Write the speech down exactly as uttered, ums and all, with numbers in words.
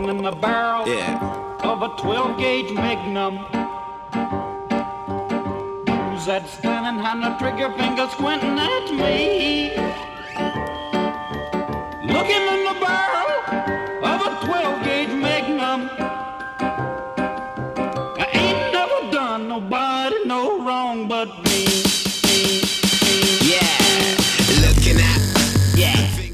looking in the barrel Yeah. of a twelve gauge Magnum. Who's that standing on the trigger finger squinting at me? Looking in the barrel of a twelve gauge Magnum. I ain't never done nobody no wrong but me. Yeah. Looking at. Yeah.